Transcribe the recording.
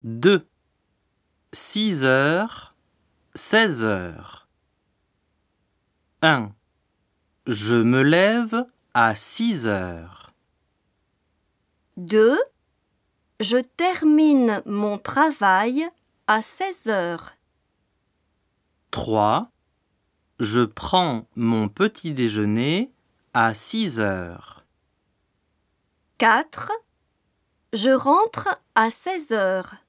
2. 6 heures, 16 heures. 1. Je me lève à 6 heures. 2. Je termine mon travail à 16 heures. 3. Je prends mon petit déjeuner à 6 heures. 4. Je rentre à 16 heures.